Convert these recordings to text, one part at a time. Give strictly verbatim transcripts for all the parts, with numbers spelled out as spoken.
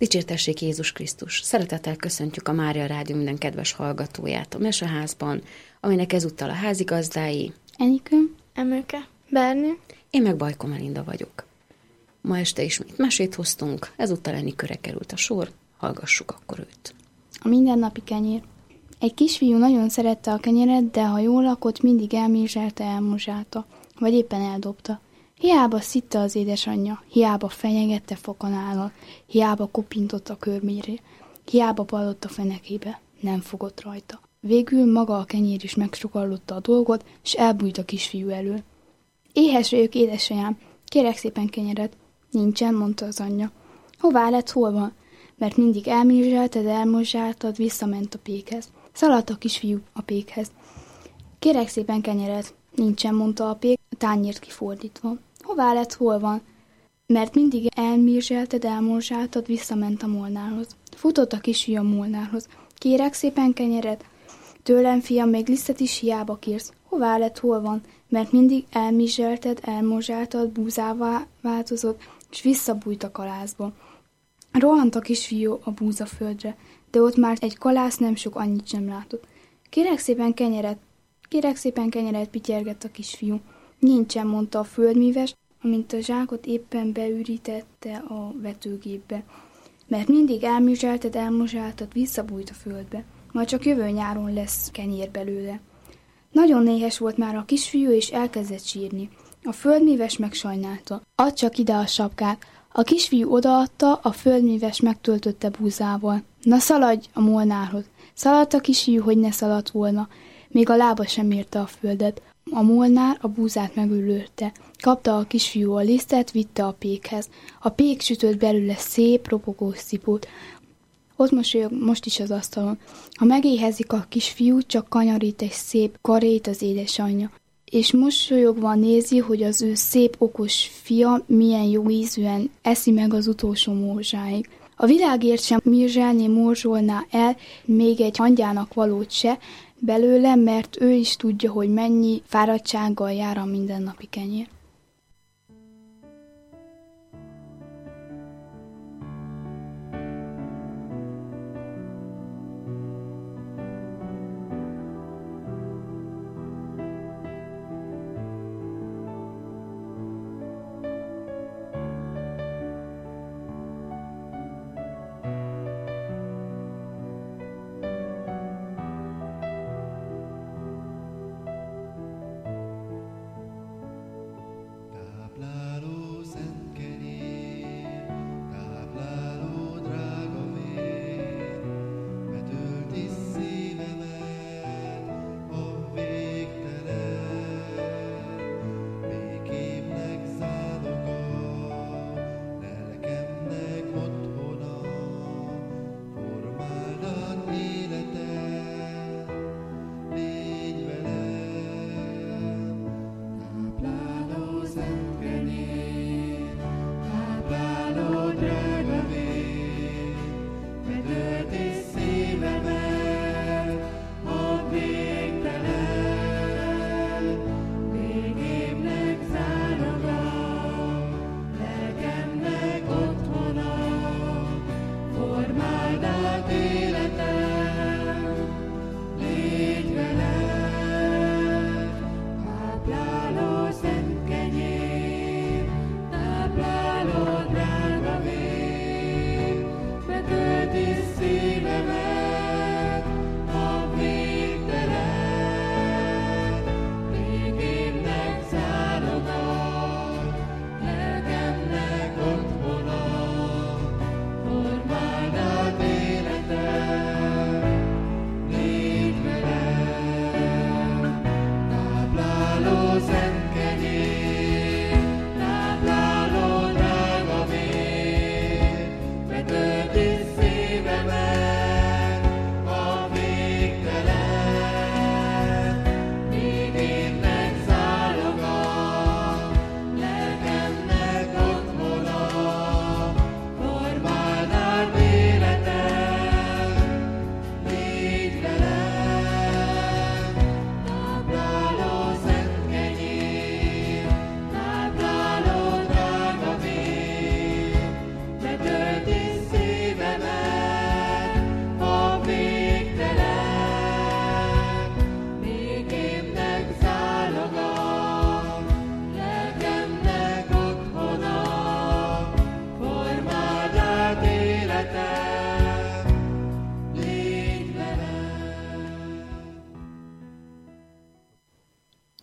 Dicsértessék Jézus Krisztus! Szeretettel köszöntjük a Mária Rádió minden kedves hallgatóját a Meseházban, aminek ezúttal a házigazdái Enikő, Emőke, Berni, én meg Bajko Melinda vagyok. Ma este ismét mesét hoztunk, ezúttal Enikőre került a sor, hallgassuk akkor őt. A mindennapi kenyér. Egy kisfiú nagyon szerette a kenyeret, de ha jól lakott, mindig elmézselte, elmozsálta, vagy éppen eldobta. Hiába szitte az édesanyja, hiába fenyegette fokanállal, hiába kopintott a körmére, hiába ballott a fenekébe, nem fogott rajta. Végül maga a kenyér is megsugallotta a dolgot, és elbújt a kisfiú elől. Éhes vagyok, édesanyám, kérek szépen kenyeret. Nincsen, mondta az anyja. Hová lett, hol van? Mert mindig elmézselted, elmozsáltad, visszament a pékhez. Szaladt a kisfiú a pékhez. Kérek szépen kenyeret. Nincsen, mondta a pék, a tányért kifordítva. Hová lett, hol van? Mert mindig elmézselted, elmozsáltad, visszament a molnárhoz. Futott a kisfiú a molnárhoz. Kérek szépen kenyeret. Tőlem, fiam, még lisztet is hiába kérsz. Hová lett, hol van? Mert mindig elmizselted, elmozsáltad, búzává változott, és visszabújt a kalászba. Rohant a kisfiú a búzaföldre, de ott már egy kalász nem sok annyit sem látott. Kérek szépen kenyeret, kérek szépen kenyeret, pityergett a kisfiú. Nincsen, mondta a földműves, amint a zsákot éppen beürítette a vetőgépbe. Mert mindig elmizselted, elmozsáltad, visszabújt a földbe. Majd csak jövő nyáron lesz kenyér belőle. Nagyon néhes volt már a kisfiú, és elkezdett sírni. A földműves megsajnálta. Add csak ide a sapkát. A kisfiú odaadta, a földműves megtöltötte búzával. Na szaladj a molnárhoz. Szaladt a kisfiú, hogy ne szaladt volna. Még a lába sem érte a földet. A molnár a búzát megülőrte. Kapta a kisfiú a lisztet, vitte a pékhez. A pék sütött belőle szép, ropogós szipót. Ott mosolyog most is az asztalon. Ha megéhezik a kisfiú, csak kanyarít egy szép karét az édesanyja. És mosolyogva nézi, hogy az ő szép, okos fia milyen jó ízűen eszi meg az utolsó morzsáig. A világért sem mirzsálné, morzsolná el még egy hangyának valót se belőle, mert ő is tudja, hogy mennyi fáradtsággal jár a mindennapi kenyér.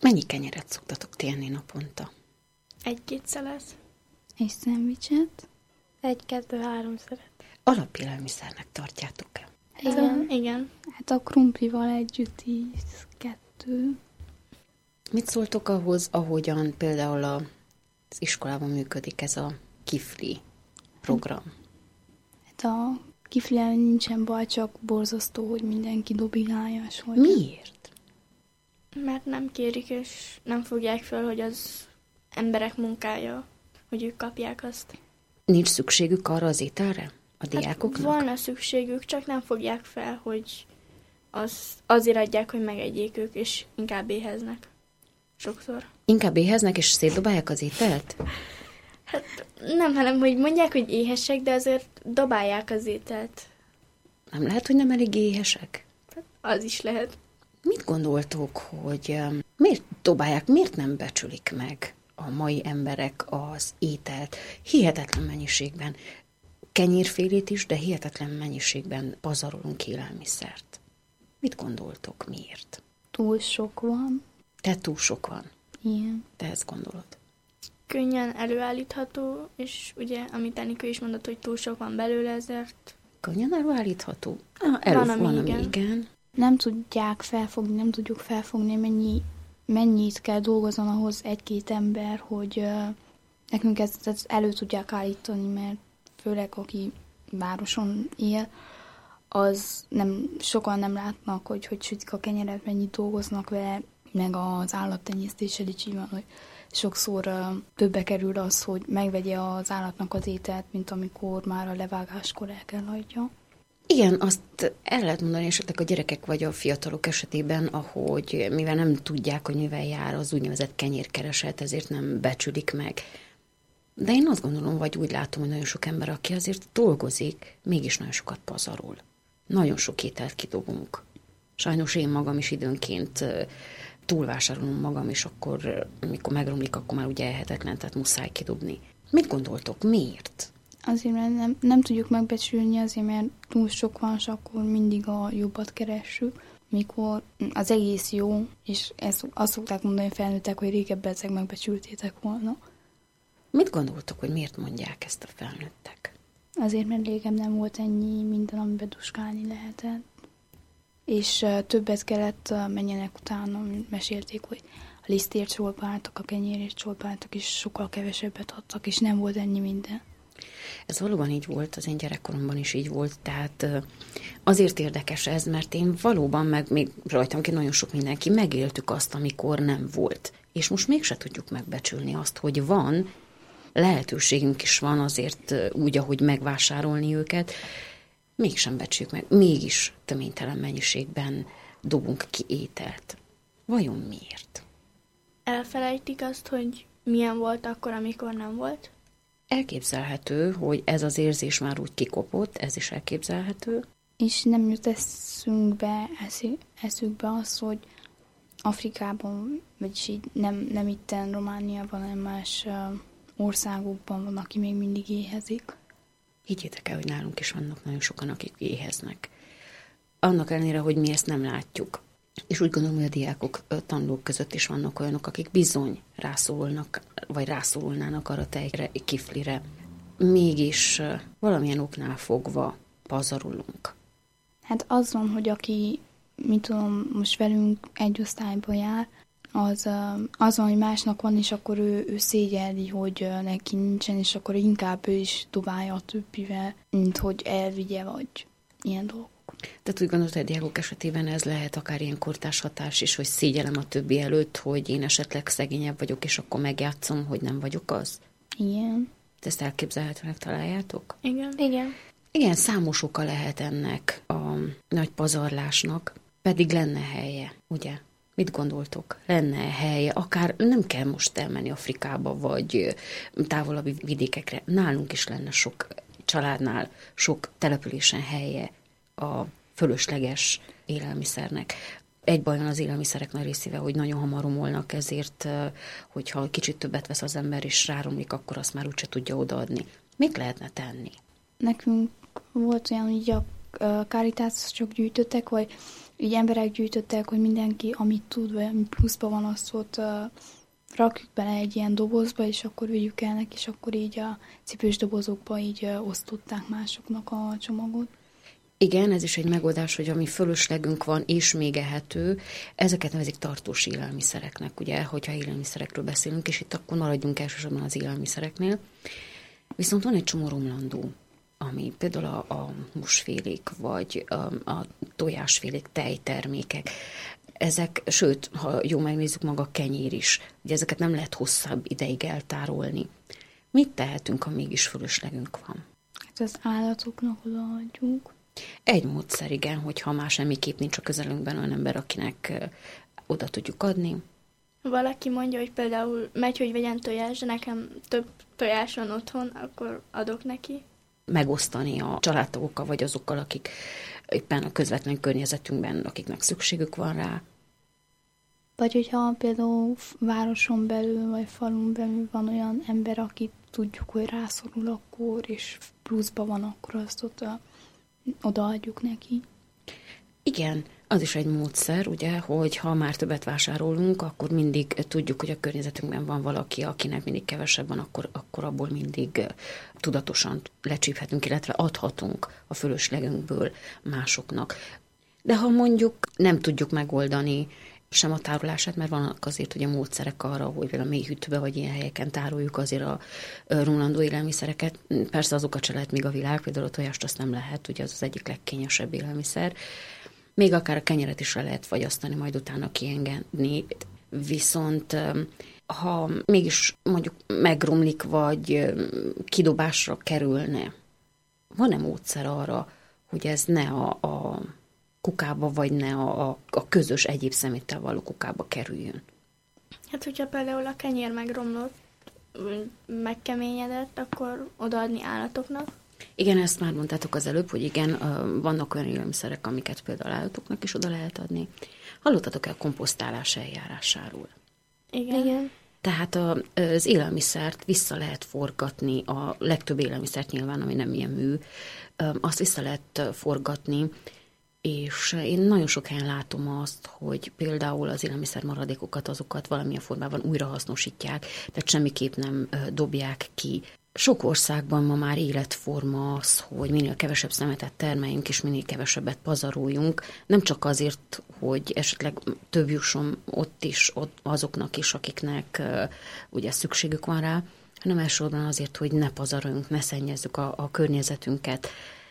Mennyi kenyeret szoktatok ti enni naponta? Egy-két szelet. Egy szendvicset. Egy-kettő-három szelet. Alapélelmiszernek tartjátok-e? Igen. Uh, igen. Hát a krumplival együtt így kettő. Mit szóltok ahhoz, ahogyan például az iskolában működik ez a kifli program? Hát a kiflivel nincsen baj, csak borzasztó, hogy mindenki dobigálja. Hogy... Miért? Mert nem kérik, és nem fogják fel, hogy az emberek munkája, hogy ők kapják azt. Nincs szükségük arra az ételre a diákoknak? Hát volna szükségük, csak nem fogják fel, hogy az, azért adják, hogy megegyék ők, és inkább éheznek. Sokszor. Inkább éheznek, és szétdobálják az ételt? Hát nem, hanem, hogy mondják, hogy éhesek, de azért dobálják az ételt. Nem lehet, hogy nem elég éhesek? Az is lehet. Mit gondoltok, hogy um, miért dobálják, miért nem becsülik meg a mai emberek az ételt hihetetlen mennyiségben? Kenyérfélét is, de hihetetlen mennyiségben pazarolunk élelmiszert. Mit gondoltok, miért? Túl sok van. Te túl sok van. Igen. Te ezt gondolod? Könnyen előállítható, és ugye, amit Enikő is mondott, hogy túl sok van belőle, ezért... Könnyen előállítható? Ah, elő, van, ami van, ami igen. igen. Nem tudják felfogni, nem tudjuk felfogni, mennyi, mennyit kell dolgozni ahhoz egy-két ember, hogy uh, nekünk ezt, ezt elő tudják állítani, mert főleg aki városon él, az nem, sokan nem látnak, hogy hogy sütik a kenyeret, mennyit dolgoznak vele, meg az állattenyésztéssel is így van, hogy sokszor uh, többe kerül az, hogy megvegye az állatnak az ételt, mint amikor már a levágáskor el kell hagyja. Igen, azt el lehet mondani esetleg a gyerekek vagy a fiatalok esetében, ahogy mivel nem tudják, hogy mivel jár az úgynevezett kenyérkereset, ezért nem becsülik meg. De én azt gondolom, vagy úgy látom, hogy nagyon sok ember, aki azért dolgozik, mégis nagyon sokat pazarol. Nagyon sok ételt kidobunk. Sajnos én magam is időnként túlvásárolom magam, és akkor, amikor megromlik, akkor már ugye elhetetlen, tehát muszáj kidobni. Mit gondoltok, miért? Azért, mert nem, nem tudjuk megbecsülni, azért, mert túl sok van, és akkor mindig a jobbat keressük, mikor az egész jó, és ezt, azt szokták mondani a felnőttek, hogy régebben ezek megbecsültétek volna. Mit gondoltok, hogy miért mondják ezt a felnőttek? Azért, mert régebb nem volt ennyi minden, amiben duskálni lehetett. És uh, többet kellett uh, menjenek utána, mesélték, hogy a lisztért csolpáltak, a kenyérért csolpáltak, és sokkal kevesebbet adtak, és nem volt ennyi minden. Ez valóban így volt, az én gyerekkoromban is így volt, tehát azért érdekes ez, mert én valóban, meg még rajtam ki nagyon sok mindenki, megéltük azt, amikor nem volt. És most mégse tudjuk megbecsülni azt, hogy van, lehetőségünk is van azért úgy, ahogy megvásárolni őket, mégsem becsüljük meg, mégis töménytelen mennyiségben dobunk ki ételt. Vajon miért? Elfelejtik azt, hogy milyen volt akkor, amikor nem volt? Elképzelhető, hogy ez az érzés már úgy kikopott, ez is elképzelhető. És nem jut eszünkbe, eszükbe az, hogy Afrikában, vagyis így nem, nem itten Romániában, hanem más országokban van, aki még mindig éhezik. Higgyétek el, hogy nálunk is vannak nagyon sokan, akik éheznek. Annak ellenére, hogy mi ezt nem látjuk. És úgy gondolom, hogy a diákok, a tanulók között is vannak olyanok, akik bizony rászólnak, vagy rászólnának arra tejre, kiflire. Mégis valamilyen oknál fogva pazarolunk. Hát az van, hogy aki, mit tudom, most velünk egy osztályban jár, az, az van, hogy másnak van, és akkor ő, ő szégyelli, hogy neki nincsen, és akkor inkább ő is dobálja a többivel, mint hogy elvigye, vagy ilyen dolgok. Tehát úgy gondolod, hogy a diákok esetében ez lehet akár ilyen kortárs hatás is, hogy szégyellem a többi előtt, hogy én esetleg szegényebb vagyok, és akkor megjátszom, hogy nem vagyok az? Igen. Ezt elképzelhetőnek találjátok? Igen. Igen. Igen, számos oka lehet ennek a nagy pazarlásnak, pedig lenne helye, ugye? Mit gondoltok? Lenne helye, akár nem kell most elmenni Afrikába, vagy távolabbi vidékekre. Nálunk is lenne sok családnál, sok településen helye a fölösleges élelmiszernek. Egy baj van az élelmiszerek nagy részével, hogy nagyon hamar romolnak, ezért, hogyha kicsit többet vesz az ember és ráromlik, akkor azt már úgyse tudja odaadni. Mit lehetne tenni? Nekünk volt olyan, hogy a Caritasok gyűjtöttek, vagy így emberek gyűjtöttek, hogy mindenki, amit tud, vagy ami pluszban van, azt ott uh, rakjuk bele egy ilyen dobozba, és akkor vigyük el neki, és akkor így a cipős dobozokba így uh, osztották másoknak a csomagot. Igen, ez is egy megoldás, hogy ami fölöslegünk van, és még ehető, ezeket nevezik tartós élelmiszereknek, ugye, hogyha élelmiszerekről beszélünk, és itt akkor maradjunk elsősorban az élelmiszereknél. Viszont van egy csomó romlandó, ami például a, a húsfélék, vagy a, a tojásfélék, tejtermékek. Ezek, sőt, ha jól megnézzük, maga a kenyér is, ugye ezeket nem lehet hosszabb ideig eltárolni. Mit tehetünk, ha mégis fölöslegünk van? Hát az állatoknak odaadjuk. Egy módszer, igen, hogyha már semmiképp nincs a közelünkben olyan ember, akinek oda tudjuk adni. Valaki mondja, hogy például megy, hogy vegyen tojás, de nekem több tojás van otthon, akkor adok neki. Megosztani a családtagokkal, vagy azokkal, akik éppen a közvetlen környezetünkben, akiknek szükségük van rá. Vagy hogyha például városon belül, vagy falun belül van olyan ember, aki tudjuk, hogy rászorul akkor, és pluszban van, akkor azt oda, odaadjuk neki. Igen, az is egy módszer, ugye, hogy ha már többet vásárolunk, akkor mindig tudjuk, hogy a környezetünkben van valaki, akinek mindig kevesebb van, akkor, akkor abból mindig tudatosan lecsíphetünk, illetve adhatunk a fölöslegünkből másoknak. De ha mondjuk nem tudjuk megoldani sem a tárolását, mert vannak azért ugye módszerek arra, hogy a mély hűtőbe vagy ilyen helyeken tároljuk azért a romlandó élelmiszereket. Persze azokat se lehet még a világ, például a tojást azt nem lehet, ugye az az egyik legkényesebb élelmiszer. Még akár a kenyeret is le lehet fagyasztani, majd utána kiengedni. Viszont ha mégis mondjuk megromlik, vagy kidobásra kerülne, van-e módszer arra, hogy ez ne a, a kukába, vagy ne a, a, a közös egyéb szeméttel való kukába kerüljön? Hát, hogyha például a kenyér megromlott, megkeményedett, akkor odaadni állatoknak. Igen, ezt már mondtátok az előbb, hogy igen, vannak olyan élelmiszerek, amiket például állatoknak is oda lehet adni. Hallottatok-e a komposztálás eljárásáról? Igen. Igen. Tehát az élelmiszert vissza lehet forgatni, a legtöbb élelmiszert nyilván, ami nem ilyen mű, azt vissza lehet forgatni, és én nagyon sok helyen látom azt, hogy például az élelmiszer maradékokat, azokat valamilyen formában újrahasznosítják, tehát semmiképp nem dobják ki. Sok országban ma már életforma az, hogy minél kevesebb szemetet termeljünk, és minél kevesebbet pazaroljunk, nem csak azért, hogy esetleg több jusson ott is, ott azoknak is, akiknek uh, ugye szükségük van rá, hanem elsősorban azért, hogy ne pazaroljunk, ne szennyezzük a, a környezetünket.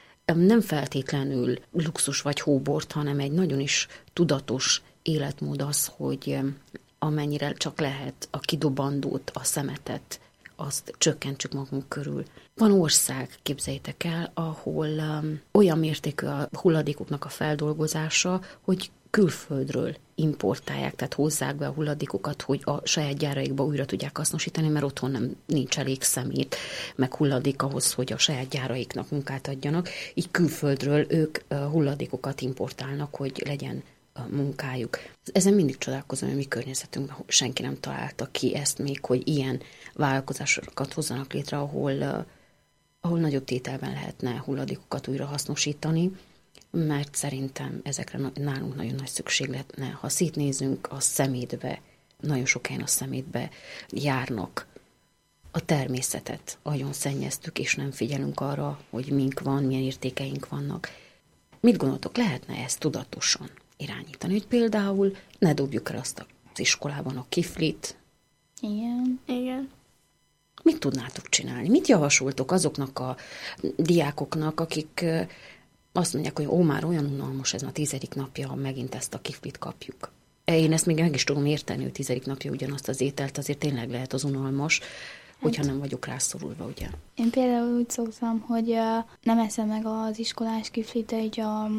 Nem feltétlenül luxus vagy hóbort, hanem egy nagyon is tudatos életmód az, hogy amennyire csak lehet a kidobandót, a szemetet, azt csökkentsük magunk körül. Van ország, képzeljétek el, ahol um, olyan mértékű a hulladékoknak a feldolgozása, hogy külföldről importálják, tehát hozzák be a hulladékokat, hogy a saját gyáraikba újra tudják hasznosítani, mert otthon nem nincs elég szemét, meg hulladék ahhoz, hogy a saját gyáraiknak munkát adjanak. Így külföldről ők uh, hulladékokat importálnak, hogy legyen munkájuk. Ezen mindig csodálkozom, hogy mi környezetünkben senki nem találta ki ezt még, hogy ilyen vállalkozásokat hozzanak létre, ahol, uh, ahol nagyobb tételben lehetne hulladékokat újra hasznosítani, mert szerintem ezekre nálunk nagyon nagy szükség lehetne. Ha szétnézünk a szemétbe, nagyon sok helyen a szemétbe járnak, a természetet agyon szennyeztük, és nem figyelünk arra, hogy mink van, milyen értékeink vannak. Mit gondoltok, lehetne ezt tudatosan irányítani, hogy például ne dobjuk el azt az iskolában a kiflit? Igen. Igen. Mit tudnátok csinálni? Mit javasoltok azoknak a diákoknak, akik azt mondják, hogy ó, már olyan unalmas ez a tizedik napja, ha megint ezt a kiflit kapjuk. Én ezt még meg is tudom érteni, hogy tizedik napja ugyanazt az ételt, azért tényleg lehet az unalmas, hogyha nem vagyok rászorulva, ugye? Én például úgy szoktam, hogy nem eszem meg az iskolás kiflit, de így a,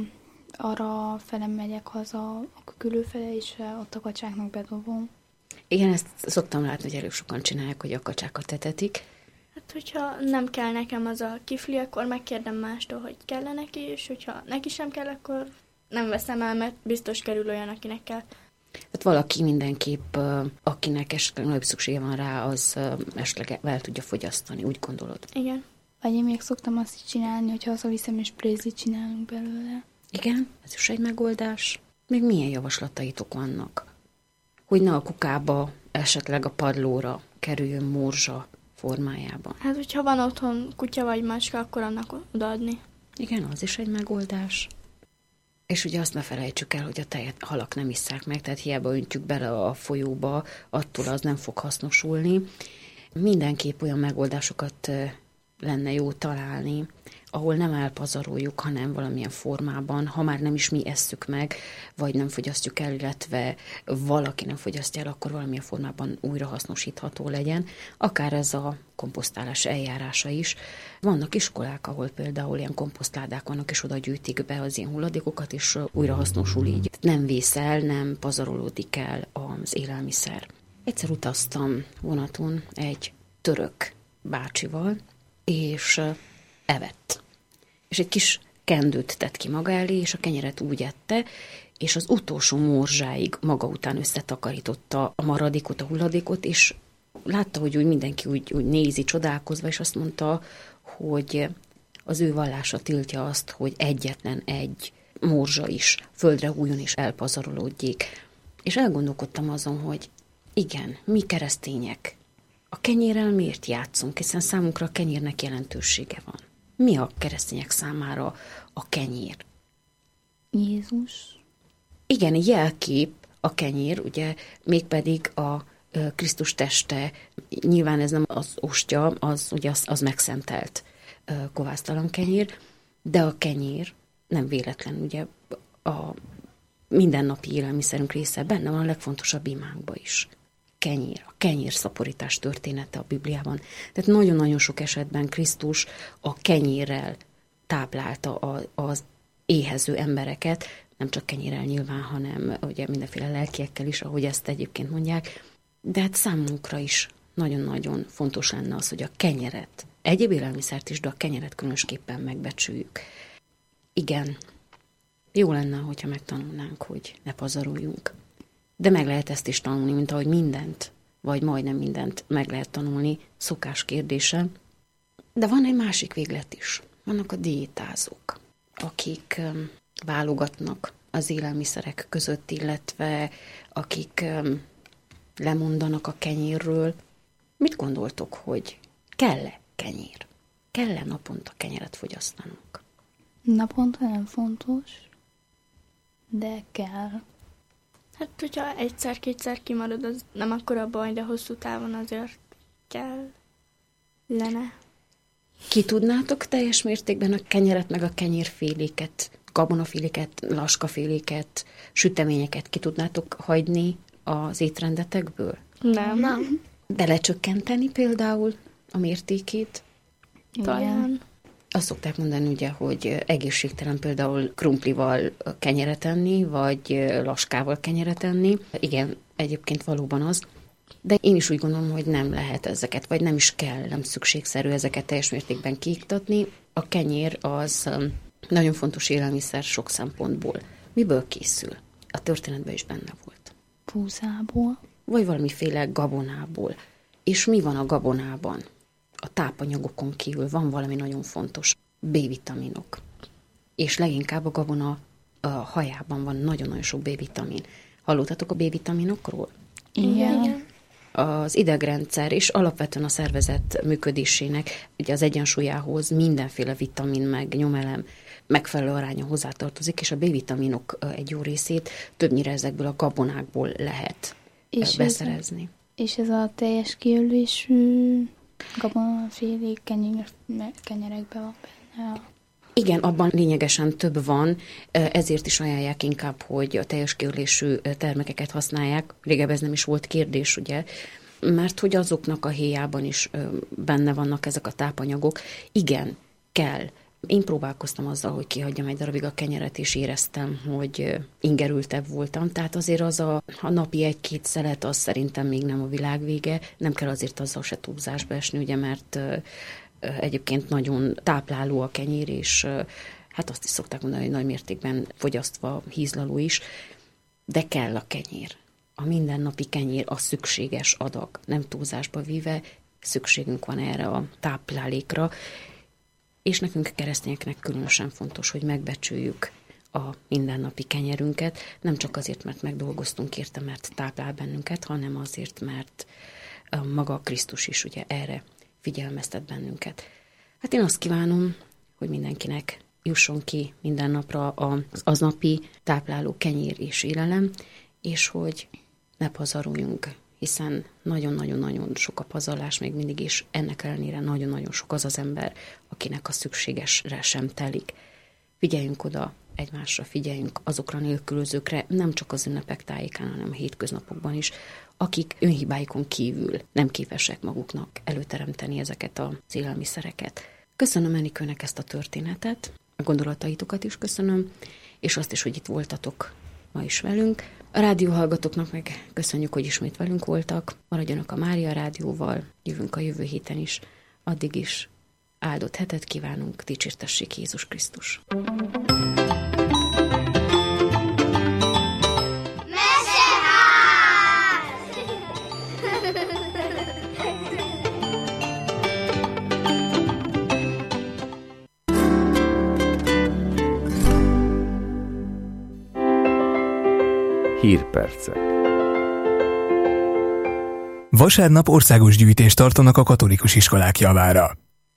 arra felem megyek haza, a külőfele, és ott a kacsáknak bedobom. Igen, ezt szoktam látni, hogy elég sokan csinálják, hogy a kacsákat etetik. Hát, hogyha nem kell nekem az a kifli, akkor megkérdem mástól, hogy kell neki, és hogyha neki sem kell, akkor nem veszem el, mert biztos kerül olyan, akinek kell. Tehát valaki mindenképp, akinek esetleg nagyobb szüksége van rá, az esetleg el tudja fogyasztani, úgy gondolod? Igen. Vagy én még szoktam azt csinálni, hogy hazaviszem, és brézlit csinálunk belőle. Igen, ez is egy megoldás. Még milyen javaslataitok vannak? Hogy ne a kukába, esetleg a padlóra kerüljön morzsa formájában. Hát, hogyha van otthon kutya vagy macska, akkor annak odaadni. Igen, az is egy megoldás. És ugye azt ne felejtsük el, hogy a tejet halak nem isszák meg, tehát hiába öntjük bele a folyóba, attól az nem fog hasznosulni. Mindenképp olyan megoldásokat lenne jó találni, ahol nem elpazaroljuk, hanem valamilyen formában, ha már nem is mi esszük meg, vagy nem fogyasztjuk el, illetve valaki nem fogyasztja el, akkor valamilyen formában újra hasznosítható legyen. Akár ez a komposztálás eljárása is. Vannak iskolák, ahol például ilyen komposztládák vannak, és oda gyűjtik be az ilyen hulladékokat, és újra hasznosul így. Nem vészel, nem pazarolódik el az élelmiszer. Egyszer utaztam vonaton egy török bácsival, és evett. És egy kis kendőt tett ki maga elé, és a kenyeret úgy ette, és az utolsó morzsáig maga után összetakarította a maradékot, a hulladékot, és látta, hogy úgy mindenki úgy, úgy nézi, csodálkozva, és azt mondta, hogy az ő vallása tiltja azt, hogy egyetlen egy morzsa is földre hújjon és elpazarolódjék. És elgondolkodtam azon, hogy igen, mi keresztények a kenyérrel miért játszunk, hiszen számunkra a kenyérnek jelentősége van. Mi a keresztények számára a kenyér? Jézus. Igen, jelkép a kenyér, ugye, mégpedig a Krisztus teste, nyilván ez nem az ostya, az, ugye az, az megszentelt kovásztalan kenyér, de a kenyér nem véletlen, ugye a mindennapi élelmiszerünk része benne van a legfontosabb imánkban is. Kenyér, a kenyérszaporítás története a Bibliában. Tehát nagyon-nagyon sok esetben Krisztus a kenyérrel táplálta a, az éhező embereket, nem csak kenyérrel nyilván, hanem ugye mindenféle lelkiekkel is, ahogy ezt egyébként mondják, de hát számunkra is nagyon-nagyon fontos lenne az, hogy a kenyeret, egyéb élelmiszert is, de a kenyeret különösképpen megbecsüljük. Igen, jó lenne, hogyha megtanulnánk, hogy ne pazaroljunk. De meg lehet ezt is tanulni, mint ahogy mindent, vagy majdnem mindent meg lehet tanulni, szokás kérdése. De van egy másik véglet is. Vannak a diétázók, akik válogatnak az élelmiszerek között, illetve akik lemondanak a kenyérről. Mit gondoltok, hogy kell-e kenyér? Kell-e naponta kenyeret fogyasztanunk? Naponta nem fontos, de kell. Hát, hogyha egyszer-kétszer kimarad, az nem akkora baj, de hosszú távon azért kell lenne. Ki tudnátok teljes mértékben a kenyeret, meg a kenyérféléket, gabonaféléket, laskaféléket, süteményeket ki tudnátok hagyni az étrendetekből? Nem. Nem. Belecsökkenteni például a mértékét? Talán. Azt szokták mondani ugye, hogy egészségtelen például krumplival kenyeret enni, vagy laskával kenyeret enni. Igen, egyébként valóban az. De én is úgy gondolom, hogy nem lehet ezeket, vagy nem is kell, nem szükségszerű ezeket teljes mértékben kiiktatni. A kenyér az nagyon fontos élelmiszer sok szempontból. Miből készül? A történetben is benne volt. Búzából. Vagy valamiféle gabonából. És mi van a gabonában? A tápanyagokon kívül van valami nagyon fontos, B-vitaminok. És leginkább a gabona a hajában van nagyon-nagyon sok B-vitamin. Hallottatok a B-vitaminokról? Igen. Igen. Az idegrendszer és alapvetően a szervezet működésének, ugye az egyensúlyához mindenféle vitamin meg nyomelem megfelelő aránya hozzátartozik, és a B-vitaminok egy jó részét többnyire ezekből a gabonákból lehet és beszerezni. Ez, és ez a teljes kiölésű gabonafélék kenyér, kenyerekben van benne. Igen, abban lényegesen több van, ezért is ajánlják inkább, hogy a teljes kiölésű termékeket használják. Régebben ez nem is volt kérdés, ugye, mert hogy azoknak a héjában is benne vannak ezek a tápanyagok. Igen, kell. Én próbálkoztam azzal, hogy kihagyjam egy darabig a kenyeret, és éreztem, hogy ingerültebb voltam. Tehát azért az a, a napi egy-két szelet, az szerintem még nem a világ vége. Nem kell azért azzal se túlzásba esni, ugye, mert egyébként nagyon tápláló a kenyér, és hát azt is szokták mondani, hogy nagy mértékben fogyasztva hízlaló is, de kell a kenyér. A mindennapi kenyér a szükséges adag, nem túlzásba víve, szükségünk van erre a táplálékra, és nekünk keresztényeknek különösen fontos, hogy megbecsüljük a mindennapi kenyerünket, nem csak azért, mert megdolgoztunk érte, mert táplál bennünket, hanem azért, mert maga Krisztus is ugye erre figyelmeztet bennünket. Hát én azt kívánom, hogy mindenkinek jusson ki minden napra az aznapi tápláló kenyér és élelem, és hogy ne pazaroljunk, hiszen nagyon-nagyon-nagyon sok a pazarlás még mindig, és ennek ellenére nagyon-nagyon sok az az ember, akinek a szükségesre sem telik. Figyeljünk oda egymásra, figyeljünk azokra nélkülözőkre, nem csak az ünnepek tájékán, hanem a hétköznapokban is, akik önhibáikon kívül nem képesek maguknak előteremteni ezeket az élelmiszereket. Köszönöm Enikőnek ezt a történetet, a gondolataitokat is köszönöm, és azt is, hogy itt voltatok ma is velünk. A rádióhallgatóknak meg köszönjük, hogy ismét velünk voltak. Maradjanak a Mária Rádióval, jövünk a jövő héten is. Addig is áldott hetet kívánunk, dicsértessék Jézus Krisztus! Hírpercek. Vasárnap országos gyűjtést tartanak a katolikus iskolák javára.